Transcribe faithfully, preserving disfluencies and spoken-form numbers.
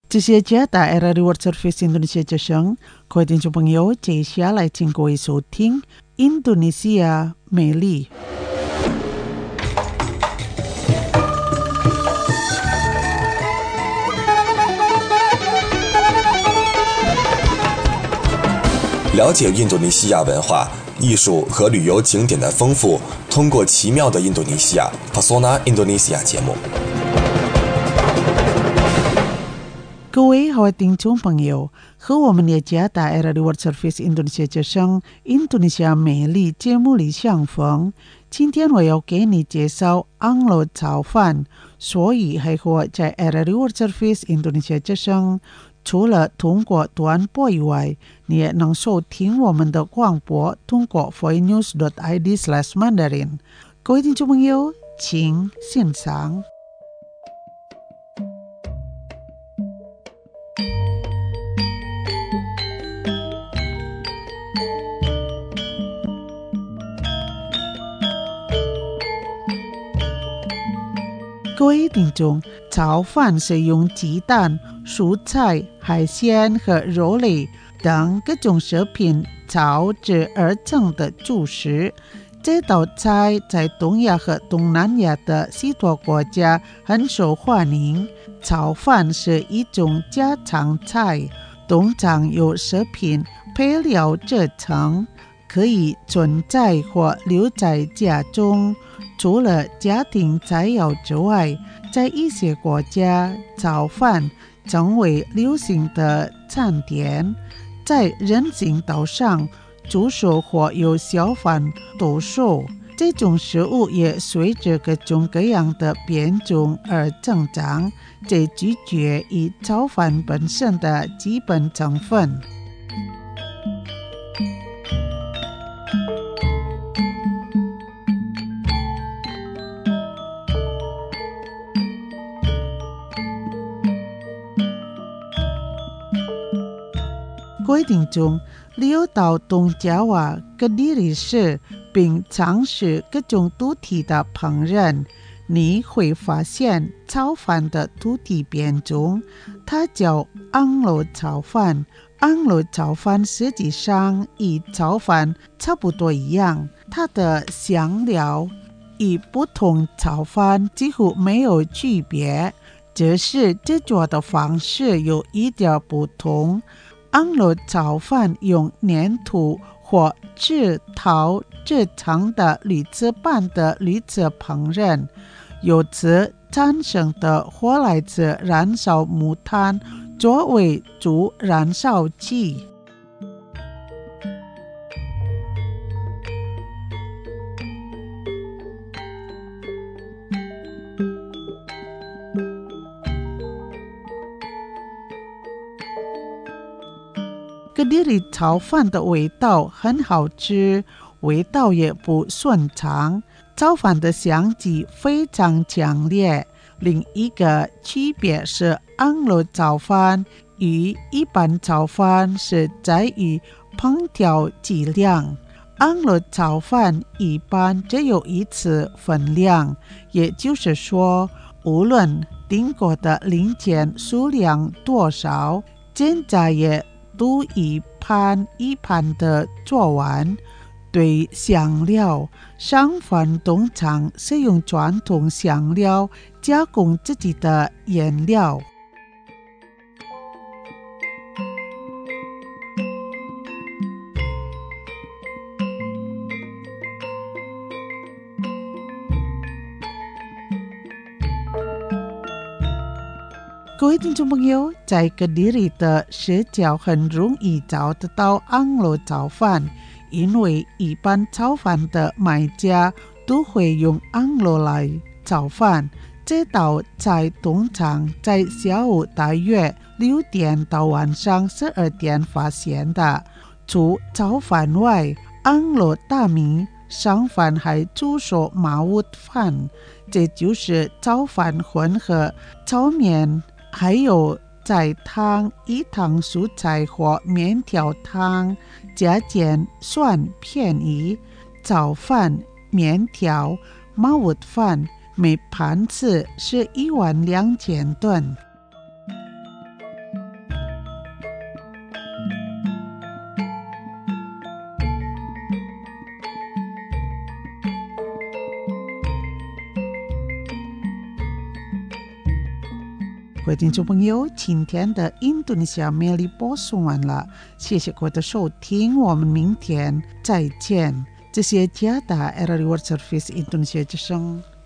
这些家打 era Reward Service Indonesia 之声，各位听众朋友，接下来请各位收听印度尼西亚美丽。 了解印度尼西亚文化、艺术和旅游景点的丰富，通过奇妙的印度尼西亚 Pesona Indonesia 节目。 各位好，听众朋友，和我们的家打 era Reward Service Indonesia 之声印度尼西亚美丽节目里相逢。今天我要给你介绍昂罗炒饭，所以还和在 era Reward Service Indonesia 之声，除了通过短波以外，你也能收听我们的广播，通过 voinews dot i d slash mandarin。各位听众朋友，请欣赏。各位听众，炒饭是用鸡蛋、蔬菜、海鲜和肉类等各种食品炒制而成的主食。这道菜在东亚和东南亚的许多国家很受欢迎。炒饭是一种家常菜，通常由食品配料制成，可以存在或留在家中。除了家庭菜肴之外，在一些国家，炒饭成为流行的餐点。在人行道上煮熟或由小贩兜售，这种食物也随着各种各样的变种而增长，这取决于炒饭本身的基本成分。各位听众，溜到东爪哇、Kediri市，并尝试各种土地的烹饪，你会发现炒饭的土地变种，它叫昂罗炒饭。昂罗炒饭实际上与炒饭差不多一样，它的香料与不同炒饭几乎没有区别，只是制作的方式有一点不同。昂罗炒饭用粘土或制陶制成的铝制般的铝制烹饪，由此产生的火来自燃烧木炭作为主燃烧器。Kediri 炒饭的味道很好吃，味道也不顺畅，炒饭的香气非常强烈。另一个区别是，昂罗炒饭与一般炒饭是在于烹调剂量。昂罗炒饭一般只有一次分量，也就是说，无论订购的零件数量多少，现在也都一盘一盘的做完。对香料，商贩通常是用传统香料加工自己的原料。各位听众朋友，在Kediri的市郊很容易找得到昂罗炒饭，因为一般炒饭的卖家都会用昂罗来炒饭。这道菜通常在下午大约六点到晚上十二点发现的。除炒饭外，昂罗大米商贩还出售马乌饭，这就是炒饭混合炒面，还有在汤、一汤蔬菜或面条汤加减算便宜。炒饭、面条、马乌饭每盘次是一万两千吨。 各位听众朋友，今天的印度尼西亚魅力播送完了，谢谢各位的收听，我们明天再见。这是加达 R R I World Service Indonesia 之声。